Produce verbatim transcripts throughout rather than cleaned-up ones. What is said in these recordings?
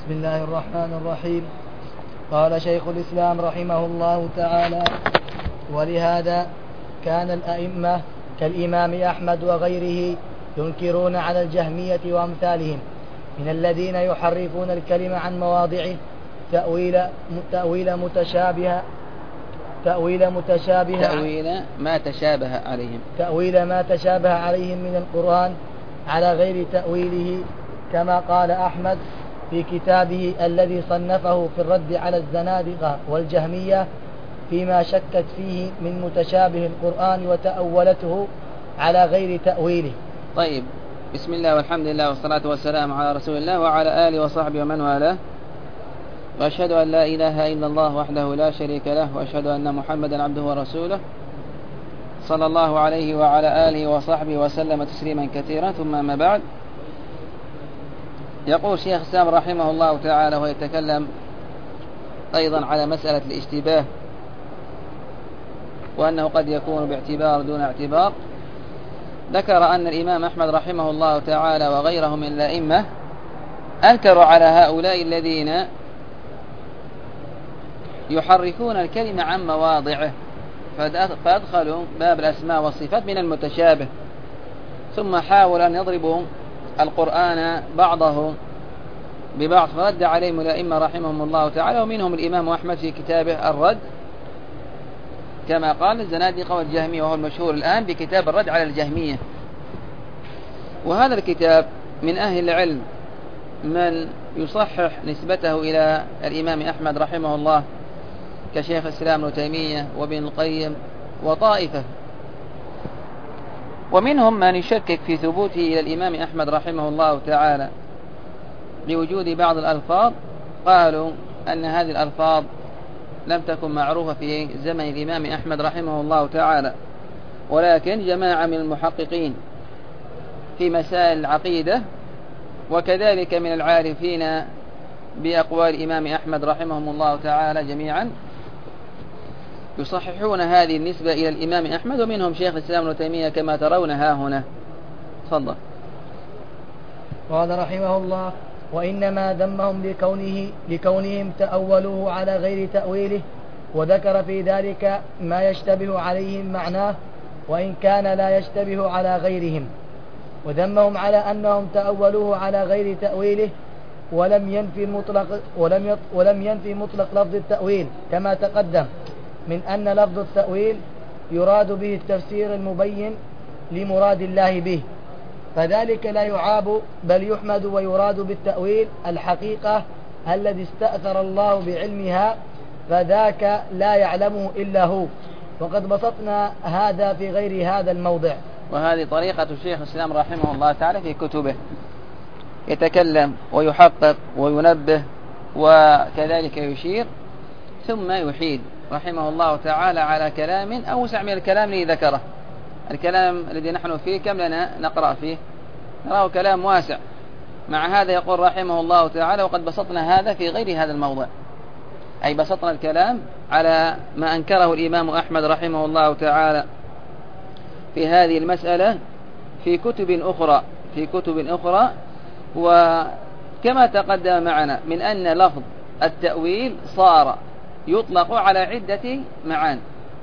بسم الله الرحمن الرحيم. قال شيخ الإسلام رحمه الله تعالى: ولهذا كان الأئمة كالإمام أحمد وغيره ينكرون على الجهمية وأمثالهم من الذين يحرفون الكلمة عن مواضعه تأويل تأويل متشابه تأويل متشابه تأويل ما تشابه عليهم تأويل ما تشابه عليهم من القرآن على غير تأويله، كما قال أحمد في كتابه الذي صنفه في الرد على الزنادقة والجهمية فيما شكت فيه من متشابه القرآن وتأولته على غير تأويله. طيب، بسم الله والحمد لله والصلاة والسلام على رسول الله وعلى آله وصحبه ومن والاه، وأشهد أن لا إله إلا الله وحده لا شريك له، وأشهد أن محمدا عبده ورسوله صلى الله عليه وعلى آله وصحبه وسلم تسليما كثيرا. ثم ما بعد، يقول شيخ الإسلام رحمه الله تعالى ويتكلم أيضا على مسألة الاشتباه، وأنه قد يكون باعتبار دون اعتبار. ذكر أن الإمام أحمد رحمه الله تعالى وغيره من الأئمة أنكروا على هؤلاء الذين يحرفون الكلمة عن مواضعه، فأدخلوا باب الأسماء والصفات من المتشابه، ثم حاولوا أن يضربوا القرآن بعضه ببعض، فرد عليهم الأئمة رحمهم الله تعالى، ومنهم الإمام أحمد في كتابه الرد، كما قال الزنادقة والجهمية، وهو المشهور الآن بكتاب الرد على الجهمية. وهذا الكتاب من أهل العلم من يصحح نسبته إلى الإمام أحمد رحمه الله كشيخ الإسلام ابن تيمية وابن القيم وطائفة، ومنهم من يشكك في ثبوته إلى الإمام أحمد رحمه الله تعالى لوجود بعض الألفاظ، قالوا أن هذه الألفاظ لم تكن معروفة في زمن الإمام أحمد رحمه الله تعالى، ولكن جماعة من المحققين في مسائل العقيدة وكذلك من العارفين بأقوال الإمام أحمد رحمهم الله تعالى جميعا يصححون هذه النسبة إلى الإمام أحمد، ومنهم شيخ الإسلام ابن تيمية كما ترون ها هنا. تفضل. قال رحمه الله: وإنما ذمهم لكونه لكونهم تأولوه على غير تأويله، وذكر في ذلك ما يشتبه عليهم معناه وإن كان لا يشتبه على غيرهم، وذمهم على أنهم تأولوه على غير تأويله ولم ينفي مطلق ولم ولم ينفي مطلق لفظ التأويل، كما تقدم من أن لفظ التأويل يراد به التفسير المبين لمراد الله به، فذلك لا يعاب بل يحمد، ويراد بالتأويل الحقيقة الذي استأثر الله بعلمها، فذاك لا يعلمه إلا هو، وقد بسطنا هذا في غير هذا الموضع. وهذه طريقة الشيخ الإسلام رحمه الله تعالى في كتبه، يتكلم ويحقق وينبه وكذلك يشير ثم يحيد رحمه الله تعالى على كلام أوسع من الكلام الذي ذكره. الكلام الذي نحن فيه كم لنا نقرأ فيه؟ نراه كلام واسع، مع هذا يقول رحمه الله تعالى: وقد بسطنا هذا في غير هذا الموضع، أي بسطنا الكلام على ما أنكره الإمام أحمد رحمه الله تعالى في هذه المسألة في كتب أخرى في كتب أخرى وكما تقدم معنا من أن لفظ التأويل صار يطلق على عدة معان.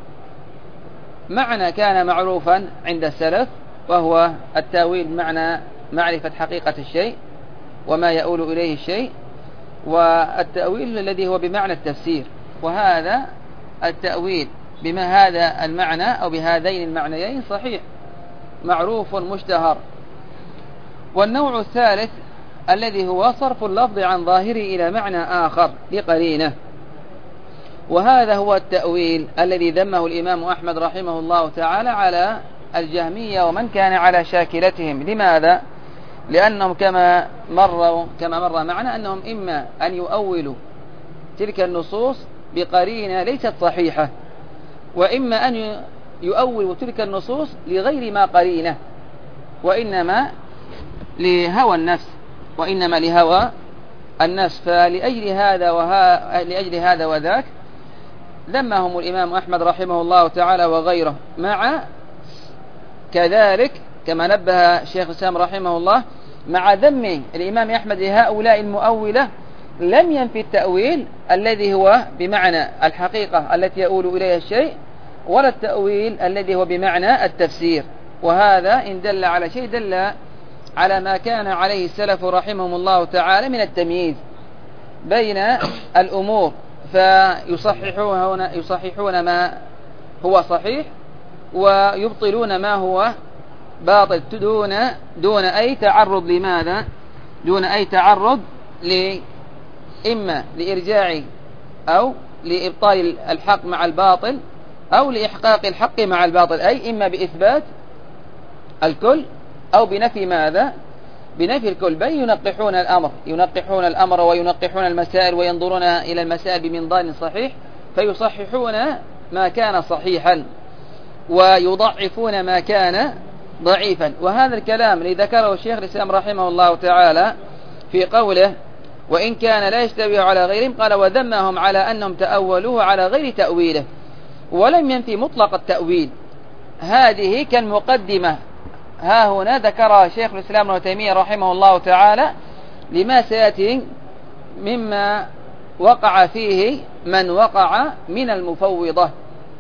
معنى كان معروفا عند السلف وهو التأويل معنى معرفة حقيقة الشيء وما يؤول إليه الشيء، والتأويل الذي هو بمعنى التفسير، وهذا التأويل بما هذا المعنى أو بهذين المعنيين صحيح معروف مشتهر. والنوع الثالث الذي هو صرف اللفظ عن ظاهره إلى معنى آخر لقرينه، وهذا هو التأويل الذي ذمه الإمام أحمد رحمه الله تعالى على الجهمية ومن كان على شاكلتهم. لماذا؟ لأنهم كما مروا كما مر معنا أنهم إما أن يؤولوا تلك النصوص بقرينة ليست صحيحة، وإما أن يؤولوا تلك النصوص لغير ما قرينة، وإنما لهوى النفس وإنما لهوى النفس. فلأجل هذا وها لأجل هذا وذاك ذمهم الإمام أحمد رحمه الله تعالى وغيره، مع كذلك كما نبه الشيخ الإسلام رحمه الله مع ذم الإمام أحمد لهؤلاء المؤولة لم ينفي التأويل الذي هو بمعنى الحقيقة التي يؤول إليها الشيء، ولا التأويل الذي هو بمعنى التفسير. وهذا إن دل على شيء دل على ما كان عليه السلف رحمهم الله تعالى من التمييز بين الأمور، فيصححون يصححون ما هو صحيح ويبطلون ما هو باطل دون دون أي تعرض. لماذا؟ دون أي تعرض ل إما لإرجاع أو لإبطال الحق مع الباطل أو لإحقاق الحق مع الباطل، أي إما بإثبات الكل أو بنفي ماذا؟ بنفي الكل. بل ينقحون الأمر ينقحون الأمر وينقحون المسائل وينظرون إلى المسائل بمنظار صحيح، فيصححون ما كان صحيحا ويضعفون ما كان ضعيفا. وهذا الكلام الذي ذكره الشيخ الإسلام رحمه الله تعالى في قوله وإن كان لا يشتبه على غيرهم، قال وذمهم على أنهم تأولوه على غير تأويله، ولم ينفي مطلق التأويل. هذه كالمقدمة ها هنا ذكرها شيخ الإسلام ابن تيمية رحمه الله تعالى لما سيأتي مما وقع فيه من وقع من المفوضة.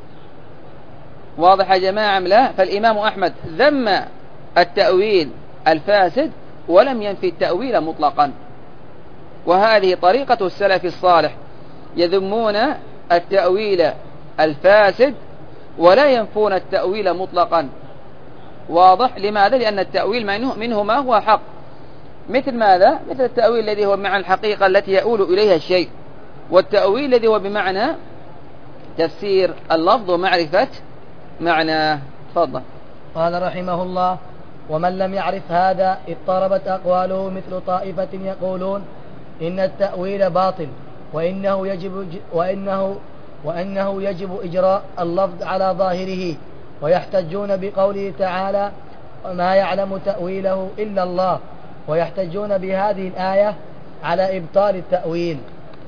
واضح يا جماعة لا؟ فالإمام أحمد ذم التأويل الفاسد ولم ينفي التأويل مطلقا، وهذه طريقة السلف الصالح، يذمون التأويل الفاسد ولا ينفون التأويل مطلقا. واضح؟ لماذا؟ لأن التأويل منه ما هو حق، مثل ماذا؟ مثل التأويل الذي هو بمعنى الحقيقة التي يؤول إليها الشيء، والتأويل الذي هو بمعنى تفسير اللفظ ومعرفة معناه. تفضل. قال رحمه الله ومن لم يعرف هذا اضطربت أقواله مثل طائفة يقولون إن التأويل باطل وإنه يجب وإنه وإنه يجب إجراء اللفظ على ظاهره، ويحتجون بقوله تعالى ما يعلم تأويله إلا الله، ويحتجون بهذه الآية على إبطال التأويل.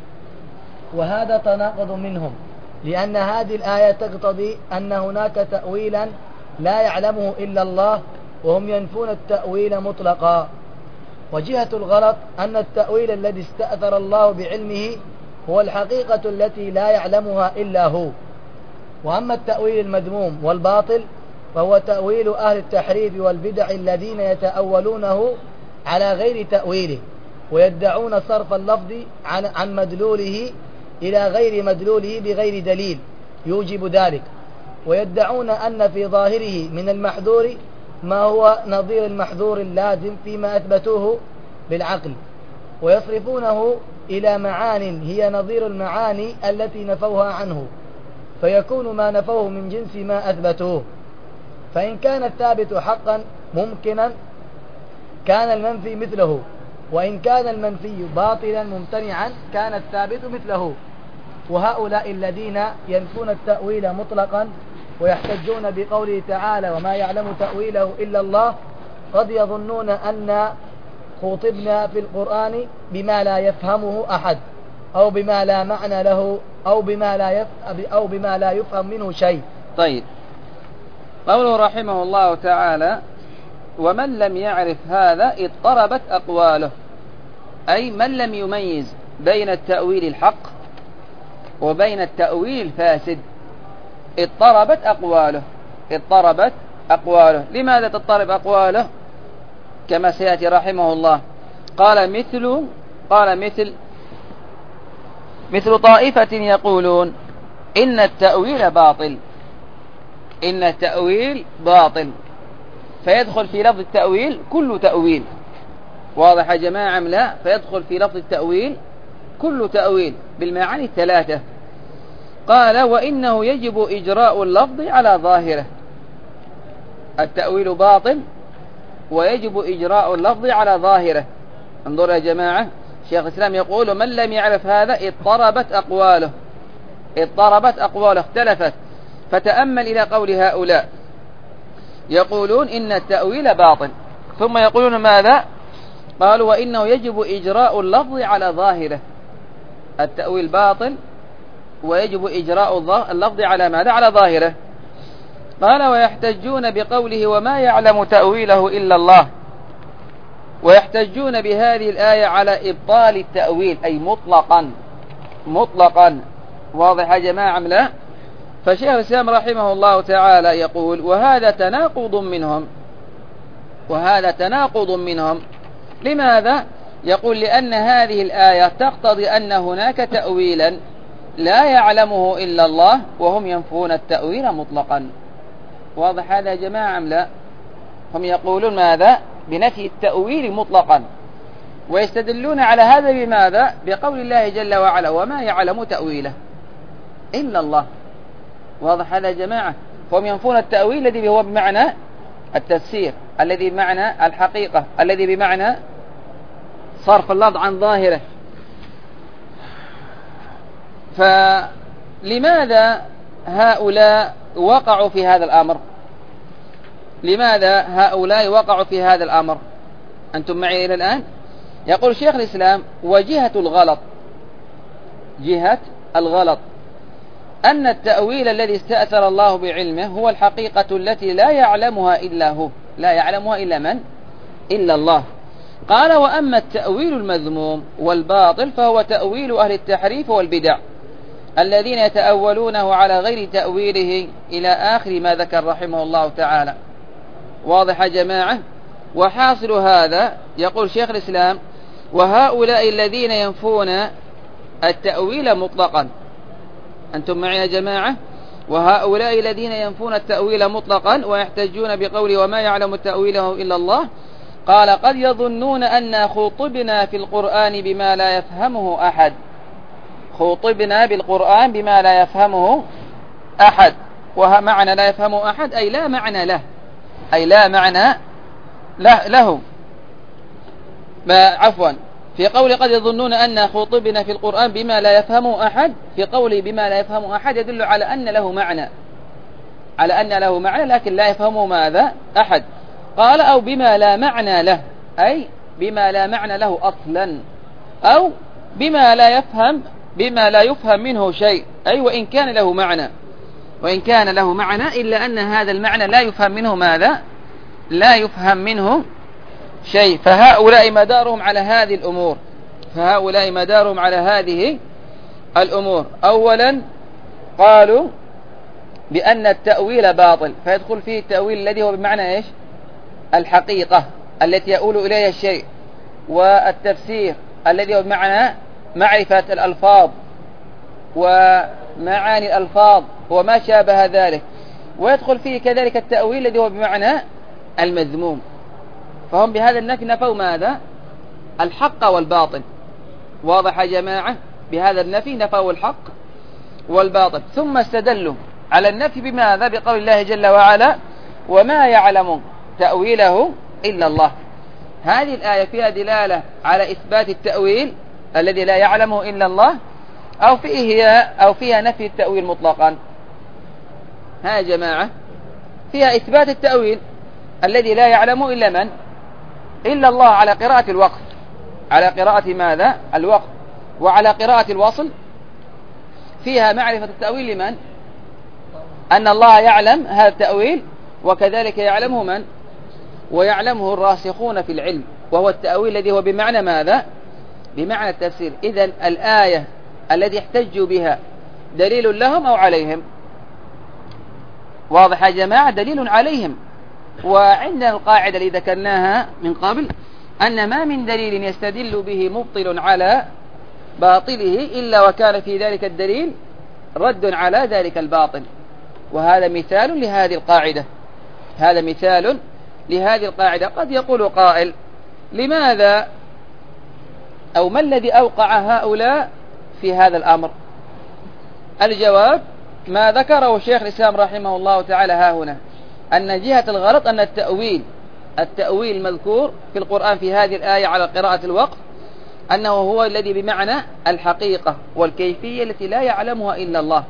وهذا تناقض منهم، لأن هذه الآية تقتضي أن هناك تأويلا لا يعلمه إلا الله، وهم ينفون التأويل مطلقا. وجهة الغلط أن التأويل الذي استأثر الله بعلمه هو الحقيقة التي لا يعلمها إلا هو. وأما التأويل المذموم والباطل فهو تأويل أهل التحريف والبدع الذين يتأولونه على غير تأويله، ويدعون صرف اللفظ عن, عن مدلوله إلى غير مدلوله بغير دليل يوجب ذلك، ويدعون أن في ظاهره من المحذور ما هو نظير المحذور اللازم فيما أثبتوه بالعقل، ويصرفونه إلى معان هي نظير المعاني التي نفوها عنه، فيكون ما نفوه من جنس ما أثبتوه. فإن كان الثابت حقا ممكنا كان المنفي مثله، وإن كان المنفي باطلا ممتنعا كان الثابت مثله. وهؤلاء الذين ينفون التأويل مطلقا ويحتجون بقوله تعالى وما يعلم تأويله إلا الله قد يظنون أن خطبنا في القرآن بما لا يفهمه أحد، أو بما لا معنى له، أو بما لا يفهم, أو بما لا يفهم منه شيء. طيب، قوله رحمه الله تعالى ومن لم يعرف هذا اضطربت أقواله، أي من لم يميز بين التأويل الحق وبين التأويل الفاسد اضطربت أقواله. اضطربت أقواله. لماذا تضطرب أقواله؟ كما سيأتي رحمه الله. قال مثل قال مثل مثل طائفة يقولون إن التأويل باطل إن التأويل باطل فيدخل في لفظ التأويل كل تأويل. واضح يا جماعة أم لا؟ فيدخل في لفظ التأويل كل تأويل بالمعاني الثلاثة. قال وإنه يجب إجراء اللفظ على ظاهره. التأويل باطل ويجب إجراء اللفظ على ظاهره. انظروا يا جماعة، شيخ الإسلام يقول من لم يعرف هذا اضطربت أقواله اضطربت أقواله اختلفت. فتأمل إلى قول هؤلاء يقولون إن التأويل باطل، ثم يقولون ماذا؟ قالوا وإنه يجب إجراء اللفظ على ظاهره. التأويل باطل ويجب إجراء اللفظ على ماذا؟ على ظاهره. قال ويحتجون بقوله وما يعلم تأويله إلا الله. ويحتجون بهذه الآية على إبطال التأويل أي مطلقا مطلقا. واضح يا جماعة أم لا؟ فشيخ الإسلام رحمه الله تعالى يقول وهذا تناقض منهم، وهذا تناقض منهم. لماذا؟ يقول لأن هذه الآية تقتضي أن هناك تأويلا لا يعلمه إلا الله وهم ينفون التأويل مطلقا. واضح هذا يا جماعة أم لا؟ هم يقولون ماذا؟ بنفي التأويل مطلقا، ويستدلون على هذا بماذا؟ بقول الله جل وعلا وما يعلم تأويله إلا الله. واضح هذا يا جماعة؟ فهم ينفون التأويل الذي هو بمعنى التفسير، الذي بمعنى الحقيقة، الذي بمعنى صرف اللفظ عن ظاهره. فلماذا هؤلاء وقعوا في هذا الأمر؟ لماذا هؤلاء وقعوا في هذا الأمر؟ أنتم معي إلى الآن؟ يقول شيخ الإسلام وجهة الغلط، جهة الغلط أن التأويل الذي استأثر الله بعلمه هو الحقيقة التي لا يعلمها إلا هو، لا يعلمها إلا من؟ إلا الله. قال وأما التأويل المذموم والباطل فهو تأويل أهل التحريف والبدع الذين يتأولونه على غير تأويله إلى آخر ما ذكر رحمه الله تعالى. واضح يا جماعة؟ وحاصل هذا يقول شيخ الإسلام وهؤلاء الذين ينفون التأويل مطلقا، أنتم معي يا جماعة؟ وهؤلاء الذين ينفون التأويل مطلقا ويحتجون بقوله وما يعلم تأويله إلا الله، قال قد يظنون أن خوطبنا في القرآن بما لا يفهمه أحد، خوطبنا بالقرآن بما لا يفهمه أحد. ومعنى لا يفهمه أحد أي لا معنى له، أي لا معنى له, له. عفوا في قول قد يظنون أن خوطبنا في القرآن بما لا يفهمه أحد، في قول بما لا يفهمه أحد يدل على أن له معنى، على أن له معنى لكن لا يفهمه ماذا؟ أحد. قال أو بما لا معنى له، أي بما لا معنى له أصلا، أو بما لا يفهم بما لا يفهم منه شيء، أي وإن كان له معنى، وإن كان له معنى إلا أن هذا المعنى لا يفهم منه ماذا؟ لا يفهم منه شيء. فهؤلاء مدارهم على هذه الأمور، فهؤلاء مدارهم على هذه الأمور. أولا قالوا بأن التأويل باطل، فيدخل فيه التأويل الذي هو بمعنى إيش؟ الحقيقة التي يؤول إليها الشيء، والتفسير الذي هو بمعنى معرفة الألفاظ ومعاني الألفاظ وما شابه ذلك، ويدخل فيه كذلك التأويل الذي هو بمعنى المذموم. فهم بهذا النفي نفوا ماذا؟ الحق والباطل. واضح يا جماعة؟ بهذا النفي نفوا الحق والباطل. ثم استدلوا على النفي بماذا؟ بقول الله جل وعلا وما يعلم تأويله إلا الله. هذه الآية فيها دلالة على إثبات التأويل الذي لا يعلمه إلا الله، أو فيها أو فيها نفي التأويل مطلقا؟ ها يا جماعة، فيها إثبات التأويل الذي لا يعلمه إلا من؟ إلا الله، على قراءة الوقف، على قراءة ماذا؟ الوقف. وعلى قراءة الوصل فيها معرفة التأويل لمن؟ أن الله يعلم هذا التأويل، وكذلك يعلمه من؟ ويعلمه الراسخون في العلم، وهو التأويل الذي هو بمعنى ماذا؟ بمعنى التفسير. إذن الآية التي احتجوا بها دليل لهم أو عليهم؟ واضح يا جماعة؟ دليل عليهم. وعندنا القاعدة اللي ذكرناها من قبل أن ما من دليل يستدل به مبطل على باطله إلا وكان في ذلك الدليل رد على ذلك الباطل. وهذا مثال لهذه القاعدة، هذا مثال لهذه القاعدة. قد يقول قائل لماذا أو ما الذي أوقع هؤلاء في هذا الأمر؟ الجواب ما ذكره شيخ الإسلام رحمه الله تعالى ها هنا، أن جهة الغلط أن التأويل التأويل المذكور في القرآن في هذه الآية على قراءة الوقف أنه هو الذي بمعنى الحقيقة والكيفية التي لا يعلمها إلا الله،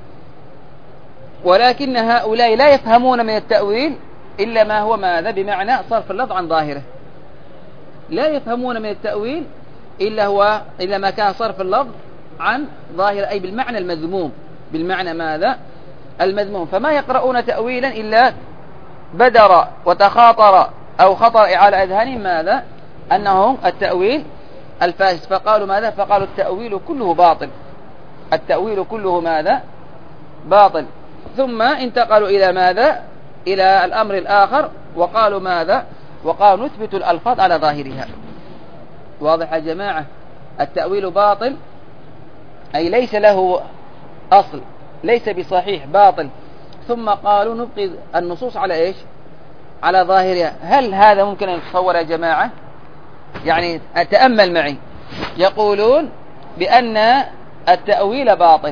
ولكن هؤلاء لا يفهمون من التأويل إلا ما هو ماذا؟ بمعنى صرف اللفظ عن ظاهره. لا يفهمون من التأويل إلا هو إلا ما كان صرف اللفظ عن ظاهره، أي بالمعنى المذموم، بالمعنى ماذا؟ المذموم. فما يقرؤون تأويلا إلا بدر وتخاطر أو خطر على أذهانهم ماذا؟ أنه التأويل الفاسد، فقالوا ماذا؟ فقالوا التأويل كله باطل، التأويل كله ماذا؟ باطل. ثم انتقلوا إلى ماذا؟ إلى الأمر الآخر، وقالوا ماذا؟ وقالوا نثبت الألفاظ على ظاهرها. واضح يا جماعة؟ التأويل باطل أي ليس له أصل، ليس بصحيح، باطل. ثم قالوا نبقي النصوص على إيش؟ على ظاهرها. هل هذا ممكن أن يتصور يا جماعة؟ يعني تأمل معي، يقولون بأن التأويل باطل،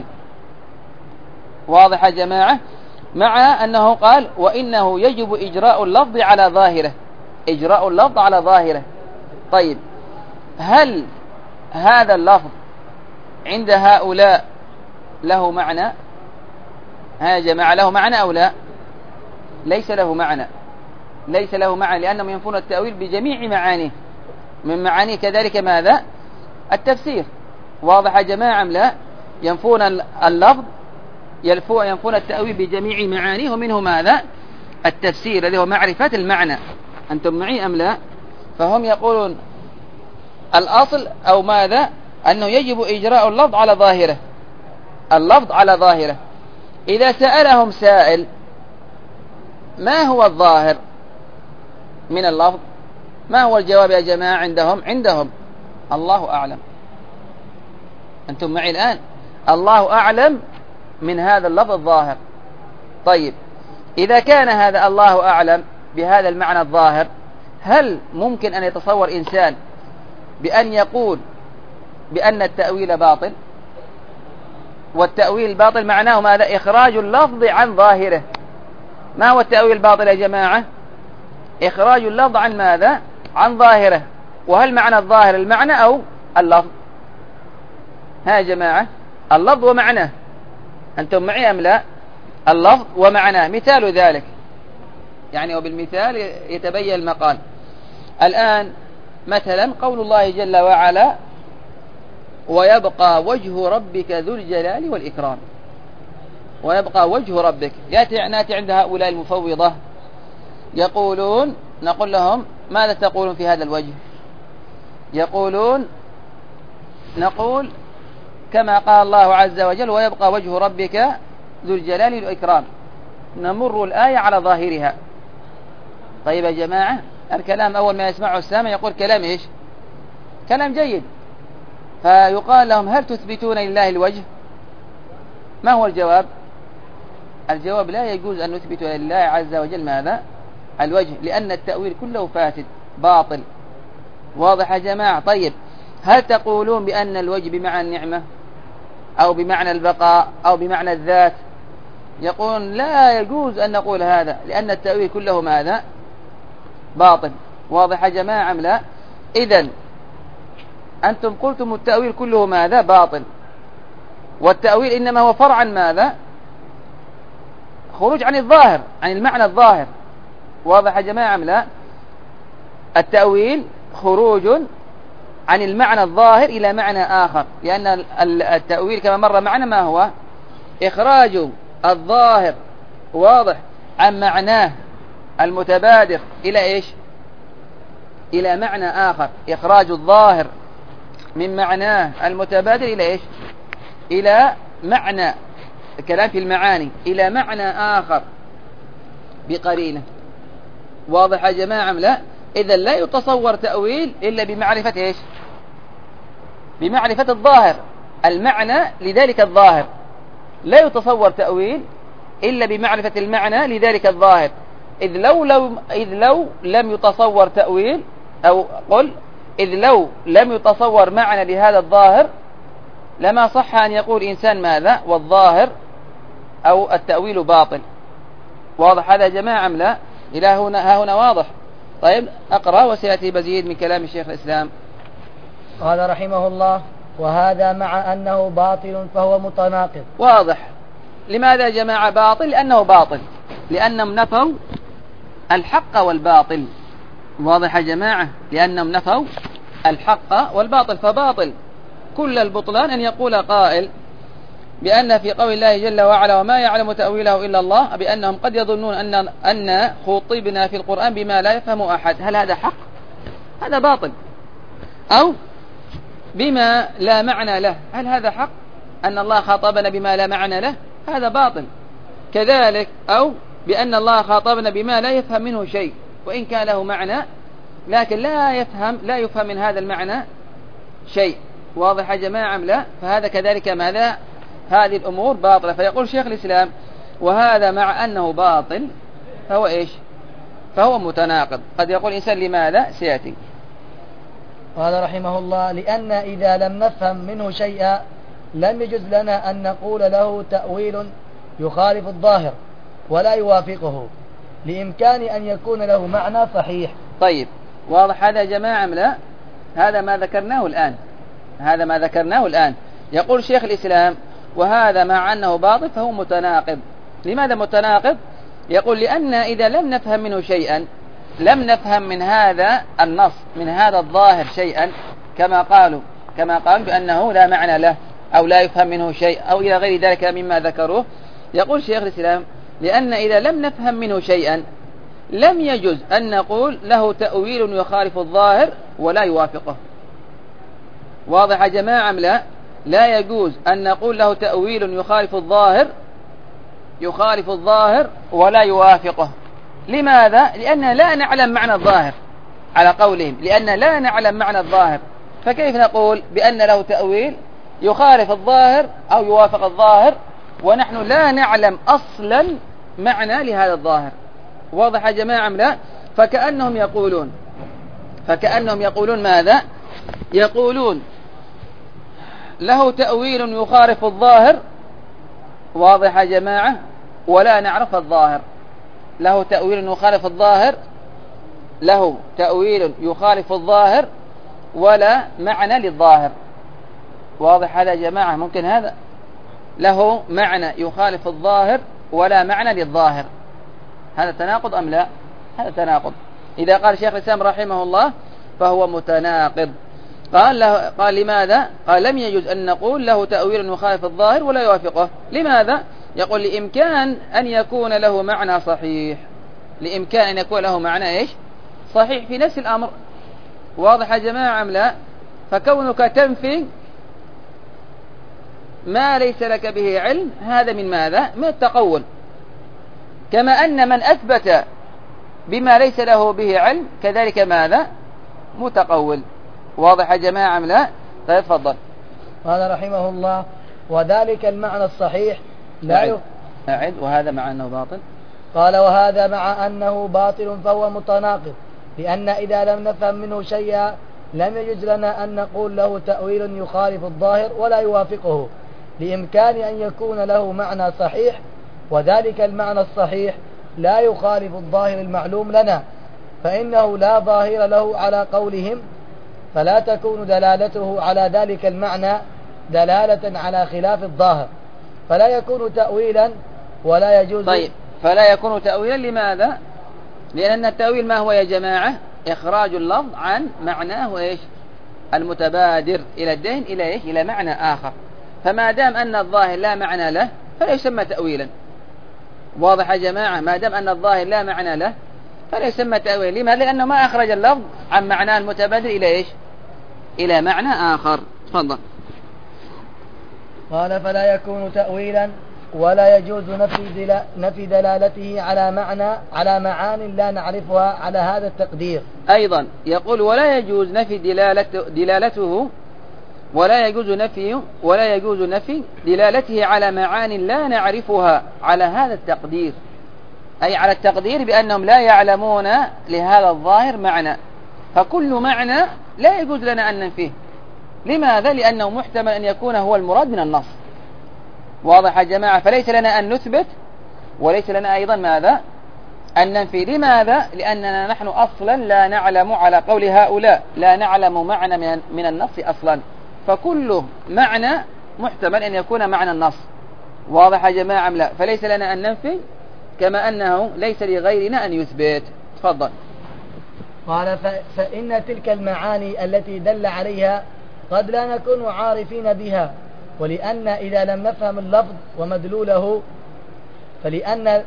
واضح يا جماعة، مع أنه قال وإنه يجب إجراء اللفظ على ظاهره، إجراء اللفظ على ظاهره. طيب هل هذا اللفظ عند هؤلاء له معنى؟ ها يا جماعة له معنى أو لا؟ ليس له معنى، ليس له معنى، لأنهم ينفون التأويل بجميع معانيه، من معانيه كذلك ماذا؟ التفسير. واضح يا جماعة أم لا؟ ينفون اللفظ، ينفون التأويل بجميع معانيه، ومنه ماذا؟ التفسير الذي هو معرفة المعنى. أنتم معي أم لا؟ فهم يقولون الأصل أو ماذا؟ أنه يجب إجراء اللفظ على ظاهره، اللفظ على ظاهره. إذا سألهم سائل ما هو الظاهر من اللفظ؟ ما هو الجواب يا جماعة عندهم؟ عندهم الله أعلم. أنتم معي الآن؟ الله أعلم من هذا اللفظ الظاهر. طيب إذا كان هذا الله أعلم بهذا المعنى الظاهر، هل ممكن أن يتصور إنسان بأن يقول بأن التأويل باطل؟ والتأويل الباطل معناه ماذا؟ إخراج اللفظ عن ظاهره. ما هو التأويل الباطل يا جماعة؟ إخراج اللفظ عن ماذا؟ عن ظاهره. وهل معنى الظاهر المعنى أو اللفظ؟ ها يا جماعة؟ اللفظ ومعناه. أنتم معي أم لا؟ اللفظ ومعناه. مثال ذلك يعني وبالمثال يتبين المقال. الآن مثلا قول الله جل وعلا ويبقى وجه ربك ذو الجلال والإكرام، ويبقى وجه ربك. يأتي ناتي عند هؤلاء المفوضة يقولون، نقول لهم ماذا تقولون في هذا الوجه؟ يقولون نقول كما قال الله عز وجل ويبقى وجه ربك ذو الجلال والإكرام، نمر الآية على ظاهرها. طيب يا جماعة، الكلام أول ما يسمعه السامع يقول كلام إيش؟ كلام جيد. فيقال لهم هل تثبتون لله الوجه؟ ما هو الجواب؟ الجواب لا يجوز أن نثبت لله عز وجل ماذا؟ الوجه، لأن التأويل كله فاسد باطل. واضح يا جماعة؟ طيب هل تقولون بأن الوجه بمعنى النعمة أو بمعنى البقاء أو بمعنى الذات؟ يقولون لا يجوز أن نقول هذا، لأن التأويل كله ماذا؟ باطل. واضح يا جماعة أم لا؟ إذن أنتم قلتم التأويل كله ماذا؟ باطل. والتأويل إنما هو فرع عن ماذا؟ خروج عن الظاهر، عن المعنى الظاهر. واضح يا جماعة أم لا؟ التأويل خروج عن المعنى الظاهر إلى معنى آخر، لأن التأويل كما مر معنا ما هو؟ إخراج الظاهر، واضح، عن معناه المتبادر إلى إيش؟ إلى معنى آخر. إخراج الظاهر من معناه المتبادر إلى إيش؟ إلى معنى، الكلام في المعاني، إلى معنى آخر بقرينة. واضح يا جماعة أم لا؟ إذا لا يتصور تأويل إلا بمعرفة إيش؟ بمعرفة الظاهر، المعنى لذلك الظاهر. لا يتصور تأويل إلا بمعرفة المعنى لذلك الظاهر. إذ لو, لو, إذ لو لم يتصور تأويل، أو قل إذ لو لم يتصور معنى لهذا الظاهر لما صح أن يقول إنسان ماذا؟ والظاهر أو التأويل باطل. واضح هذا يا جماعة أم لا؟ إلى هنا، ها هنا واضح. طيب أقرأ وسيأتي مزيد من كلام الشيخ الإسلام. قال رحمه الله وهذا مع أنه باطل فهو متناقض. واضح. لماذا يا جماعة باطل؟ لأنه باطل، لأنهم نفوا الحق والباطل. واضح يا جماعة؟ لأنهم نفوا الحق والباطل. فباطل كل البطلان أن يقول قائل بأن في قول الله جل وعلا وما يعلم تأويله إلا الله، بأنهم قد يظنون أن أن خطبنا في القرآن بما لا يفهم أحد. هل هذا حق؟ هذا باطل. أو بما لا معنى له. هل هذا حق أن الله خاطبنا بما لا معنى له؟ هذا باطل. كذلك أو بأن الله خاطبنا بما لا يفهم منه شيء وإن كان له معنى لكن لا يفهم لا يفهم من هذا المعنى شيء. واضح يا جماعة أم لا؟ فهذا كذلك ماذا؟ هذه الأمور باطلة. فيقول شيخ الإسلام وهذا مع أنه باطل فهو إيش؟ فهو متناقض. قد يقول إنسان لماذا؟ سيأتي. قال رحمه الله لأن إذا لم نفهم منه شيئا لم يجوز لنا أن نقول له تأويل يخالف الظاهر ولا يوافقه لإمكان أن يكون له معنى صحيح. طيب واضح هذا يا جماعة أم لا؟ هذا ما ذكرناه الآن هذا ما ذكرناه الآن. يقول شيخ الإسلام وهذا مع أنه باطل فهو متناقض. لماذا متناقض؟ يقول لأن إذا لم نفهم منه شيئا لم نفهم من هذا النص من هذا الظاهر شيئا كما قالوا كما قالوا بأنه لا معنى له أو لا يفهم منه شيء أو إلى غير ذلك مما ذكروه. يقول شيخ الإسلام لأن إذا لم نفهم منه شيئا لم يجوز أن نقول له تأويل يخالف الظاهر ولا يوافقه. واضح يا جماعة أم لا؟ لا يجوز أن نقول له تأويل يخالف الظاهر يخالف الظاهر ولا يوافقه. لماذا؟ لأننا لا نعلم معنى الظاهر على قولهم لأن لا نعلم معنى الظاهر. فكيف نقول بأن له تأويل يخالف الظاهر أو يوافق الظاهر ونحن لا نعلم أصلا معنى لهذا الظاهر؟ واضح يا جماعة أم لا؟ فكأنهم يقولون فكأنهم يقولون ماذا؟ يقولون له تأويل يخالف الظاهر. واضح يا جماعة؟ ولا نعرف الظاهر. له تأويل يخالف الظاهر له تأويل يخالف الظاهر ولا معنى للظاهر. واضح هذا يا جماعة؟ ممكن هذا له معنى يخالف الظاهر ولا معنى للظاهر. هذا تناقض أم لا؟ هذا تناقض. إذا قال شيخ الإسلام رحمه الله فهو متناقض. قال له قال لماذا؟ قال لم يجوز أن نقول له تأويل يخالف الظاهر ولا يوافقه. لماذا؟ يقول لإمكان أن يكون له معنى صحيح لإمكان أن يكون له معنى إيش؟ صحيح في نفس الأمر. واضح يا جماعة أم لا؟ فكونك تنفي ما ليس لك به علم هذا من ماذا؟ من التقول. كما أن من أثبت بما ليس له به علم كذلك ماذا؟ متقول. واضح يا جماعة أم لا؟ تفضل. قال رحمه الله وذلك المعنى الصحيح لا أعد. أعد وهذا مع أنه باطل. قال وهذا مع أنه باطل فهو متناقض لأن إذا لم نفهم منه شيئا لم يجوز لنا أن نقول له تأويل يخالف الظاهر ولا يوافقه لإمكان أن يكون له معنى صحيح وذلك المعنى الصحيح لا يخالف الظاهر المعلوم لنا فإنه لا ظاهر له على قولهم فلا تكون دلالته على ذلك المعنى دلالة على خلاف الظاهر فلا يكون تأويلا ولا يجوز. طيب فلا يكون تأويلا لماذا؟ لأن التأويل ما هو يا جماعة؟ إخراج اللفظ عن معناه إيش؟ المتبادر إلى الذهن إلى إيش؟ إلى معنى آخر. فما دام أن الظاهر لا معنى له فلا يسمى تأويلا. واضح يا جماعة؟ ما دام أن الظاهر لا معنى له فلا يسمى تأويلا. لماذا؟ لأنه ما أخرج اللفظ عن معناه المتبادر إلى إيش؟ إلى معنى آخر. تفضل. قال فلا يكون تأويلا ولا يجوز نفي, دل... نفي دلالته على معنى على معان لا نعرفها على هذا التقدير. أيضا يقول ولا يجوز نفي دلالته, دلالته ولا يجوز نفي ولا يجوز نفي دلالته على معان لا نعرفها على هذا التقدير أي على التقدير بأنهم لا يعلمون لهذا الظاهر معنى. فكل معنى لا يجوز لنا أن ننفيه. لماذا؟ لأنه محتمل أن يكون هو المراد من النص. واضح يا جماعة؟ فليس لنا أن نثبت وليس لنا أيضا ماذا؟ أن ننفي. لماذا؟ لأننا نحن أصلا لا نعلم على قول هؤلاء لا نعلم معنى من, من النص أصلا. فكل معنى محتمل أن يكون معنى النص. واضح يا جماعة؟ لا. فليس لنا أن ننفي كما أنه ليس لغيرنا أن يثبت. تفضل. قال فإن تلك المعاني التي دل عليها قد لا نكون عارفين بها ولأن إذا لم نفهم اللفظ ومدلوله فلأن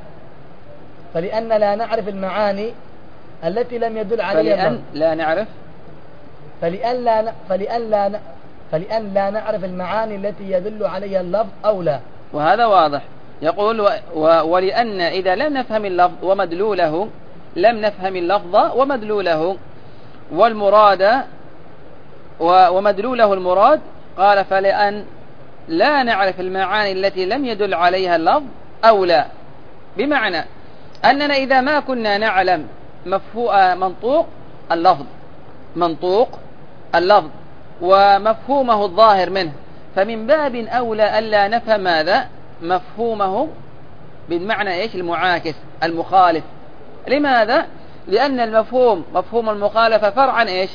فلأن لا نعرف المعاني التي لم يدل عليها فلأن لا نعرف فلئلا فلئلا فلئن لا نعرف المعاني التي يدل عليها اللفظ أولى. وهذا واضح. يقول و... و... ولأن إذا لم نفهم اللفظ ومدلوله لم نفهم اللفظ ومدلوله والمراد و... ومدلوله المراد، قال فلأن لا نعرف المعاني التي لم يدل عليها اللفظ أولى، بمعنى أننا إذا ما كنا نعلم مفهوم منطوق اللفظ منطوق اللفظ ومفهومه الظاهر منه، فمن باب أولى ألا نفهم ماذا مفهومه بالمعنى إيش المعاكس المخالف. لماذا؟ لأن المفهوم مفهوم المخالفة فرعا إيش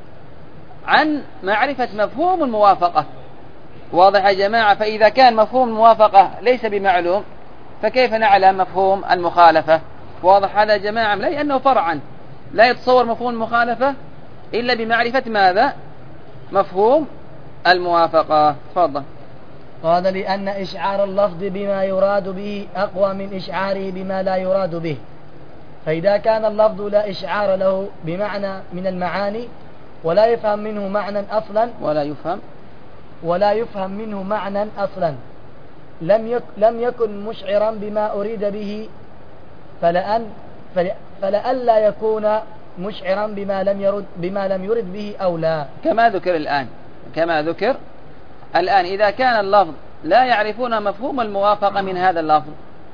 عن معرفة مفهوم الموافقة. واضح يا جماعة؟ فإذا كان مفهوم الموافقة ليس بمعلوم فكيف نعلم مفهوم المخالفة؟ واضح هذا يا جماعة؟ لأنه فرعا لا يتصور مفهوم المخالفة إلا بمعرفة ماذا مفهوم الموافقة. تفضل. قال لأن إشعار اللفظ بما يراد به أقوى من إشعاره بما لا يراد به، فإذا كان اللفظ لا إشعار له بمعنى من المعاني ولا يفهم منه معنى أصلا ولا يفهم ولا يفهم منه معنى أصلا لم يك لم يكن مشعرا بما أريد به، فلأن فلألا يكون مشعرا بما لم يرد بما لم يرد به أولى، كما ذكر الآن كما ذكر الآن إذا كان اللفظ لا يعرفون مفهوم الموافقة من هذا اللفظ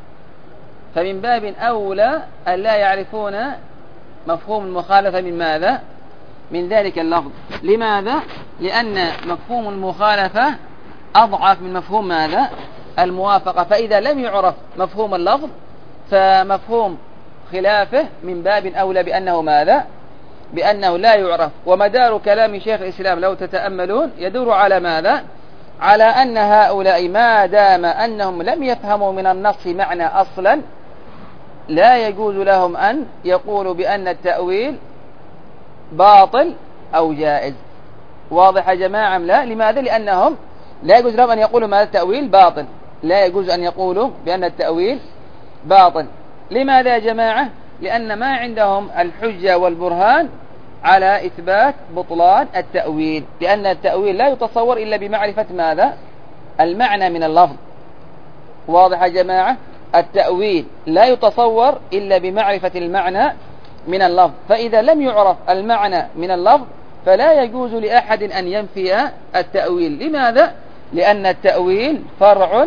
فمن باب أولى أن لا يعرفون مفهوم المخالفة من ماذا من ذلك اللفظ. لماذا؟ لأن مفهوم المخالفة أضعف من مفهوم ماذا الموافقة، فإذا لم يعرف مفهوم اللفظ فمفهوم خلافه من باب أولى بأنه ماذا بأنه لا يعرف. ومدار كلام شيخ الإسلام لو تتأملون يدور على ماذا على أن هؤلاء ما دام أنهم لم يفهموا من النص معنى أصلا لا يجوز لهم أن يقولوا بأن التأويل باطل أو جائز. واضح يا جماعة؟ لا. لماذا؟ لأنهم لا يجوز لهم أن يقولوا ما التأويل باطل، لا يجوز أن يقولوا بأن التأويل باطل. لماذا يا جماعة؟ لأن ما عندهم الحجة والبرهان على إثبات بطلان التأويل، لأن التأويل لا يتصور إلا بمعرفة ماذا المعنى من اللفظ. واضح يا جماعة؟ التأويل لا يتصور إلا بمعرفة المعنى من اللفظ، فإذا لم يعرف المعنى من اللفظ فلا يجوز لأحد أن ينفي التأويل. لماذا؟ لأن التأويل فرع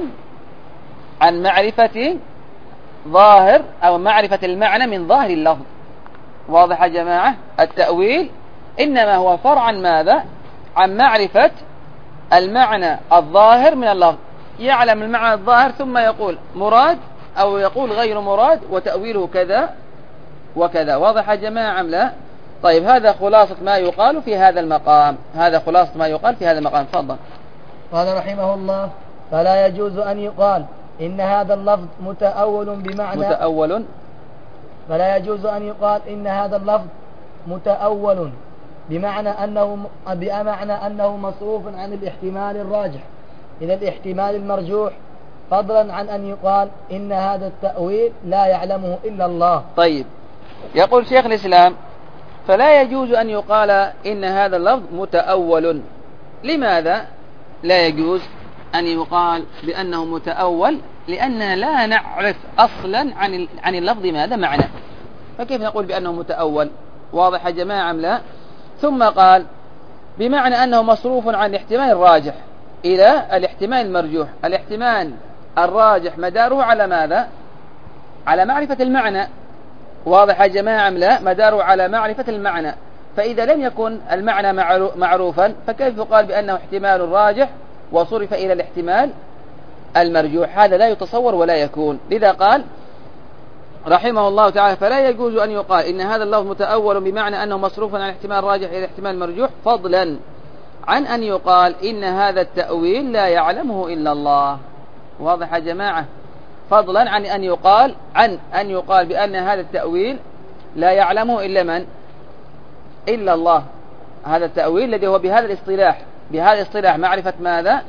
عن معرفة ظاهر أو معرفة المعنى من ظاهر اللفظ. واضح يا جماعة؟ التأويل إنما هو فرع عن ماذا عن معرفة المعنى الظاهر من اللفظ. يعلم المعنى الظاهر ثم يقول مراد أو يقول غير مراد وتأويله كذا وكذا. واضح يا جماعة؟ لا. طيب هذا خلاصة ما يقال في هذا المقام هذا خلاصة ما يقال في هذا المقام. تفضل. قال رحمه الله فلا يجوز أن يقال إن هذا اللفظ متأول بمعنى متأول فلا يجوز أن يقال إن هذا اللفظ متأول بمعنى أنه بمعنى أنه مصروف عن الاحتمال الراجح إلى الاحتمال المرجوح، فضلا عن أن يقال إن هذا التأويل لا يعلمه إلا الله. طيب يقول شيخ الإسلام فلا يجوز أن يقال إن هذا اللفظ متأول. لماذا لا يجوز أن يقال بأنه متأول؟ لأننا لا نعرف أصلا عن عن اللفظ ماذا معنى، فكيف نقول بأنه متأول؟ واضح يا جماعة؟ لا. ثم قال بمعنى أنه مصروف عن الاحتمال الراجح إلى الاحتمال المرجوح. الاحتمال الراجح مداره على ماذا؟ على معرفة المعنى. واضح يا جماعة؟ لا. مداره على معرفة المعنى، فإذا لم يكن المعنى معروفا فكيف يقال بأنه احتمال راجح وصرف إلى الاحتمال المرجوح؟ هذا لا يتصور ولا يكون. لذا قال رحمه الله تعالى فلا يجوز أن يقال إن هذا اللفظ متأول بمعنى أنه مصروف عن الاحتمال الراجح إلى الاحتمال المرجوح، فضلا عن أن يقال إن هذا التأويل لا يعلمه إلا الله. واضح يا جماعة؟ فضلا عن أن يقال عن أن يقال بأن هذا التأويل لا يعلمه إلا من؟ إلا الله. هذا التأويل الذي هو بهذا الاصطلاح بهذا الاصطلاح معرفة ماذا؟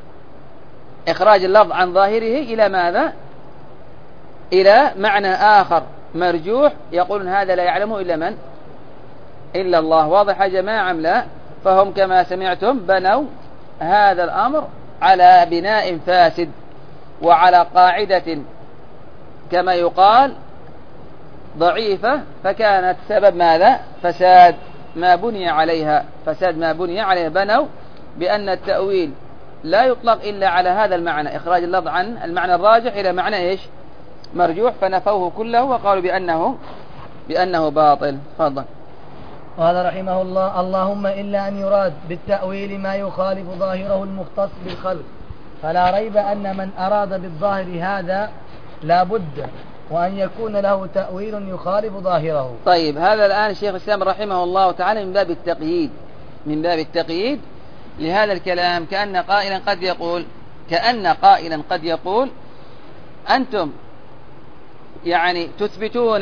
إخراج اللفظ عن ظاهره إلى ماذا؟ إلى معنى آخر مرجوح، يقولون هذا لا يعلمه إلا من؟ إلا الله. واضح يا جماعة؟ لا. فهم كما سمعتم بنوا هذا الأمر على بناء فاسد وعلى قاعدة كما يقال ضعيفة، فكانت سبب ماذا؟ فساد ما بني عليها، فساد ما بني عليها. بنوا بأن التأويل لا يطلق إلا على هذا المعنى، إخراج اللفظ عن المعنى الراجح إلى معنى إيش؟ مرجوح، فنفوه كله وقالوا بأنه بأنه باطل. تفضل. قال رحمه الله: اللهم إلا أن يراد بالتأويل ما يخالف ظاهره المختص بالخلق، فلا ريب أن من أراد بالظاهر هذا لا بد وأن يكون له تأويل يخالف ظاهره. طيب، هذا الآن الشيخ الإسلام رحمه الله تعالى من باب التقييد، من باب التقييد لهذا الكلام. كأن قائلا قد يقول كأن قائلا قد يقول أنتم يعني تثبتون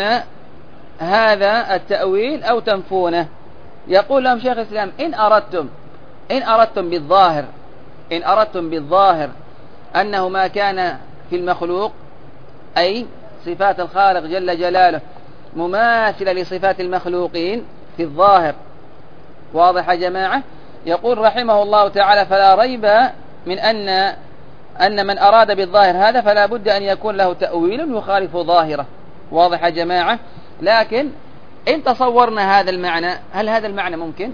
هذا التأويل أو تنفونه. يقول لهم شيخ الإسلام: إن أردتم إن أردتم بالظاهر إن أردتم بالظاهر أنه ما كان في المخلوق، أي صفات الخالق جل جلاله مماثلة لصفات المخلوقين في الظاهر، واضح يا جماعة؟ يقول رحمه الله تعالى: فلا ريب من أن أن من أراد بالظاهر هذا فلا بد أن يكون له تأويل يخالف ظاهره، واضح يا جماعة؟ لكن إن تصورنا هذا المعنى، هل هذا المعنى ممكن؟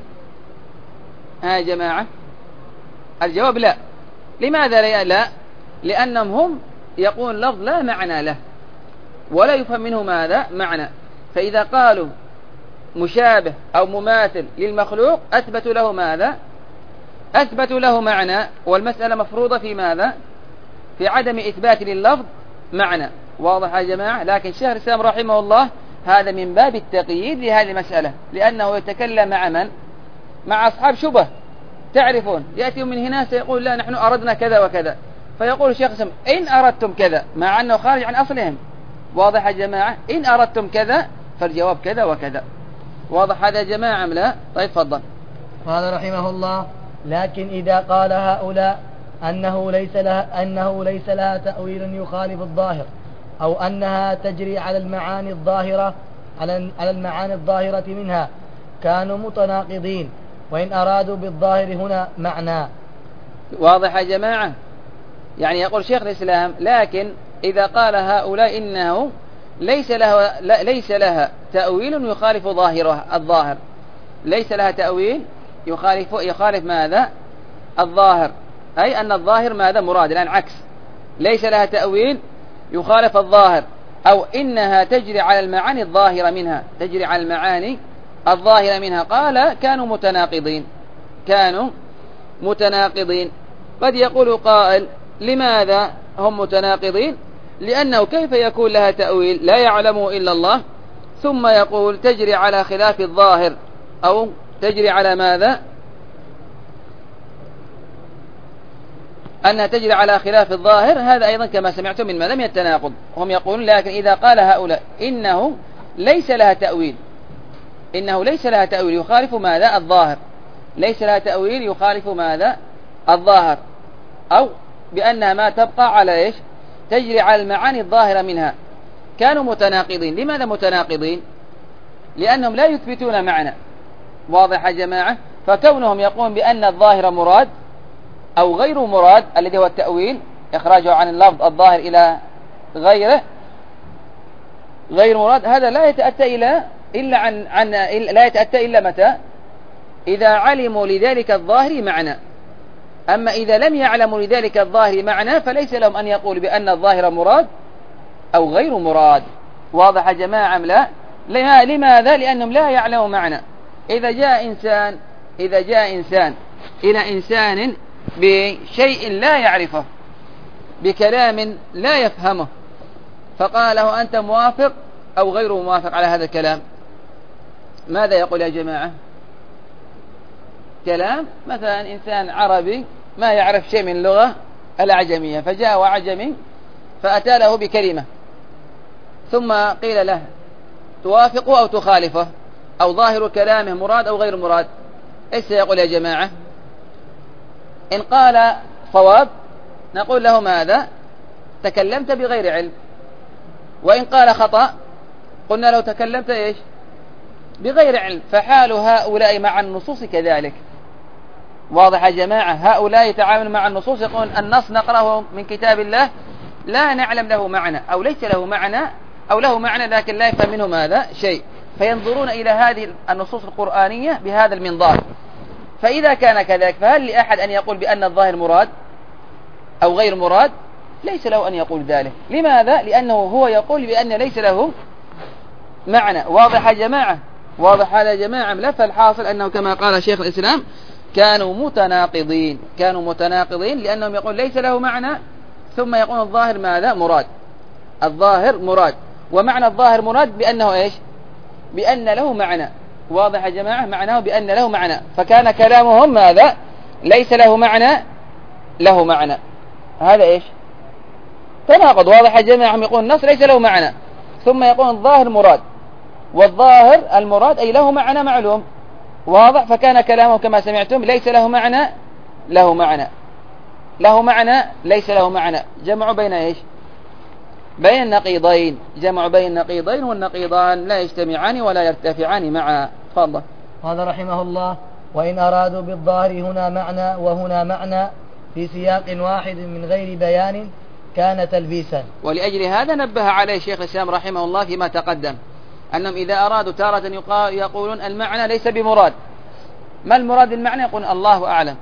ها يا جماعة؟ الجواب لا. لماذا لا؟ لأنهم هم يقول لفظ لا معنى له ولا يفهم منه ماذا؟ معنى. فإذا قالوا مشابه أو مماثل للمخلوق أثبتوا له ماذا؟ أثبتوا له معنى، والمسألة مفروضة في ماذا؟ في عدم إثبات لللفظ معنى، واضح يا جماعة؟ لكن شيخ الإسلام رحمه الله هذا من باب التقييد لهذه المسألة، لأنه يتكلم مع من؟ مع أصحاب شبه، تعرفون، يأتي من هنا سيقول لا نحن أردنا كذا وكذا، فيقول الشيخ الإسلام: إن أردتم كذا، مع أنه خارج عن أصلهم، واضح يا جماعة؟ إن أردتم كذا فالجواب كذا وكذا، واضح هذا يا جماعة أم لا؟ طيب تفضل. قال رحمه الله: لكن إذا قال هؤلاء أنه ليس لها أنه ليس لها تأويل يخالف الظاهر، أو أنها تجري على المعاني الظاهرة على على المعاني الظاهرة منها، كانوا متناقضين، وإن أرادوا بالظاهر هنا معنى. واضح يا جماعة؟ يعني يقول شيخ الإسلام: لكن إذا قال هؤلاء إنه ليس لها ليس لها تأويل يخالف ظاهره الظاهر، ليس لها تأويل يخالف يخالف ماذا؟ الظاهر، أي أن الظاهر ماذا؟ مراد. الآن عكس، ليس لها تأويل يخالف الظاهر، أو إنها تجري على المعاني الظاهرة منها، تجري على المعاني الظاهرة منها. قال: كانوا متناقضين، كانوا متناقضين. قد يقول قائل: لماذا هم متناقضين؟ لأنه كيف يكون لها تأويل لا يعلمه إلا الله، ثم يقول تجري على خلاف الظاهر، أو تجري على ماذا؟ أنها تجري على خلاف الظاهر. هذا أيضا كما سمعتم من ما لم يتناقض. هم يقولون: لكن إذا قال هؤلاء إنه ليس لها تأويل إنه ليس لها تأويل يخالف ماذا؟ الظاهر، ليس لها تأويل يخالف ماذا؟ الظاهر، أو بأنها ما تبقى على إيش؟ تجري على المعاني الظاهرة منها، كانوا متناقضين. لماذا متناقضين؟ لأنهم لا يثبتون معنى، واضح يا جماعة؟ فكونهم يقوم بأن الظاهر مراد أو غير مراد، الذي هو التأويل، إخراجه عن اللفظ الظاهر إلى غيره غير مراد، هذا لا يتأتى إلا إلا عن عن لا يتأتى إلا متى؟ إذا علموا لذلك الظاهر معنى. أما إذا لم يعلموا لذلك الظاهر معنى فليس لهم أن يقول بأن الظاهر مراد أو غير مراد، واضح يا جماعة أم لا؟ لماذا؟ لأنهم لا يعلموا معنى. إذا جاء إنسان إذا جاء إنسان إلى إنسان بشيء لا يعرفه، بكلام لا يفهمه، فقال له: أنت موافق أو غير موافق على هذا الكلام؟ ماذا يقول يا جماعة؟ كلام مثلا إنسان عربي ما يعرف شيء من اللغة الأعجمية، فجاء عجمي فأتى له بكلمة، ثم قيل له: توافقه أو تخالفه، أو ظاهر كلامه مراد أو غير مراد؟ إيش سيقول يا جماعة؟ إن قال صواب نقول له: ماذا؟ تكلمت بغير علم. وإن قال خطأ قلنا له: تكلمت إيش؟ بغير علم. فحال هؤلاء مع النصوص كذلك، واضح يا جماعة؟ هؤلاء يتعاملون مع النصوص، يقول النص نقرأه من كتاب الله لا نعلم له معنى أو ليس له معنى أو له معنى لكن لا يفهم منه ماذا شيء، فينظرون إلى هذه النصوص القرآنية بهذا المنظار. فإذا كان كذلك فهل لأحد أن يقول بأن الظاهر مراد أو غير مراد؟ ليس له أن يقول ذلك. لماذا؟ لأنه هو يقول بأن ليس له معنى. واضح يا جماعة؟ واضح هذا يا جماعة؟ لا، فالحاصل أنه كما قال شيخ الإسلام كانوا متناقضين، كانوا متناقضين لأنهم يقول ليس له معنى ثم يقول الظاهر ماذا؟ مراد. الظاهر مراد، ومعنى الظاهر مراد بأنه إيش؟ بأن له معنى. واضح يا جماعة؟ معناه بأن له معنى، فكان كلامهم ماذا؟ ليس له معنى له معنى. هذا إيش؟ تناقض. واضح يا جماعة؟ هم يقول النص ليس له معنى ثم يقول الظاهر مراد، والظاهر المراد أي له معنى معلوم. واضح؟ فكان كلامه كما سمعتم ليس له معنى له معنى، له معنى ليس له معنى. جمعوا بين إيش؟ بين النقيضين. جمعوا بين النقيضين، والنقيضان لا يجتمعان ولا يرتفعان معا. تفضل. قال رحمه الله: وإن أرادوا بالظاهر هنا معنى وهنا معنى في سياق واحد من غير بيان كان تلبيسا. ولأجل هذا نبه عليه شيخ الإسلام رحمه الله فيما تقدم أنهم إذا أرادوا تارة يقولون المعنى ليس بمراد. ما المراد بالمعنى؟ يقول الله أعلم.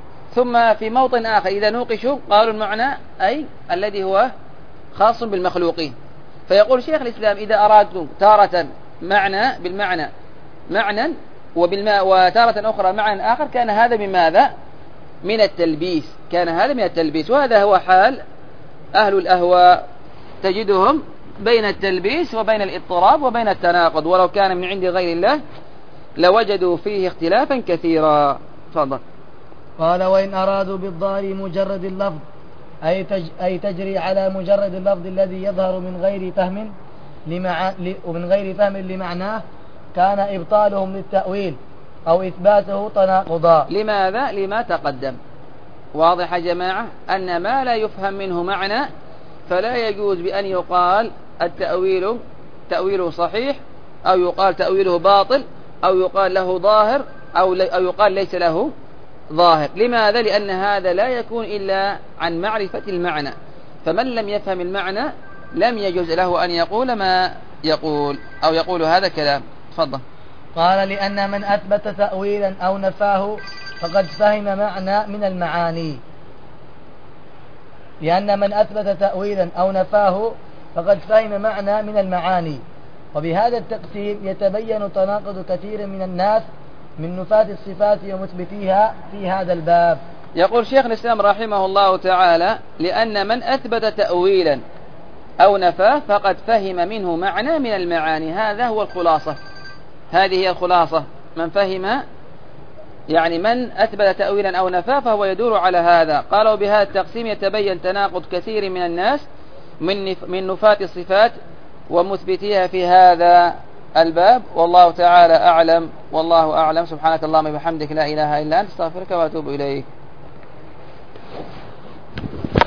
ثم في موطن آخر إذا نوقشوا قالوا المعنى أي الذي هو خاص بالمخلوقين. فيقول شيخ الإسلام إذا أرادوا تارة معنى بالمعنى معنى وبالماء وتارة أخرى معنى آخر كان هذا من ماذا؟ من التلبيس. كان هذا من التلبيس، وهذا هو حال أهل الأهواء، تجدهم بين التلبيس وبين الاضطراب وبين التناقض، ولو كان من عند غير الله لوجدوا فيه اختلافا كثيرا. تفضل. قال: وإن أرادوا بالظاهر مجرد اللفظ أي, تج أي تجري على مجرد اللفظ الذي يظهر من غير فهم لمع... ومن غير فهم لمعناه كان إبطالهم للتأويل أو إثباته تناقضا. لماذا؟ لما تقدم. واضح يا جماعة؟ أن ما لا يفهم منه معنى فلا يجوز بأن يقال التأويل تأويله صحيح، أو يقال تأويله باطل، أو يقال له ظاهر، أو, أو يقال ليس له ظاهر. لماذا؟ لأن هذا لا يكون إلا عن معرفة المعنى، فمن لم يفهم المعنى لم يجوز له أن يقول ما يقول أو يقول هذا كلام. تفضل. قال: لأن من أثبت تأويلا أو نفاه فقد فهم معنى من المعاني. لأن من أثبت تأويلا أو نفاه فقد فهم معنى من المعاني. وبهذا التقسيم يتبين تناقض كثير من الناس من نفاة الصفات ومثبتيها في هذا الباب. يقول شيخ الإسلام رحمه الله تعالى: لأن من أثبت تأويلا أو نفاه فقد فهم منه معنى من المعاني. هذا هو الخلاصة، هذه هي الخلاصة. من فهم يعني من أثبت تأويلا أو نفاه فهو يدور على هذا. قالوا بهذا التقسيم يتبين تناقض كثير من الناس من من نفاة الصفات ومثبتيها في هذا الباب. والله تعالى أعلم. والله أعلم. سبحانك اللهم وبحمدك لا إله إلا أنت، استغفرك وأتوب إليك.